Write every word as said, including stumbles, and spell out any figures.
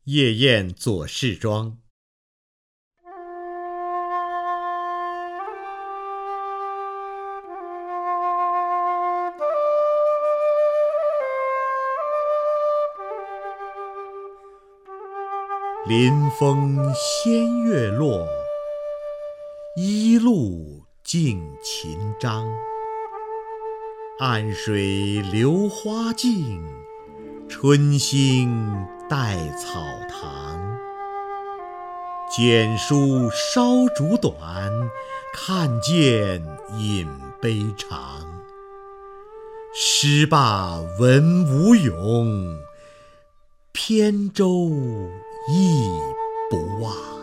夜宴左氏庄。临风仙月落，一路敬琴章。暗水流花径，春兴带草堂。简书烧竹短，看见饮杯长。诗罢文武咏，扁舟亦不忘。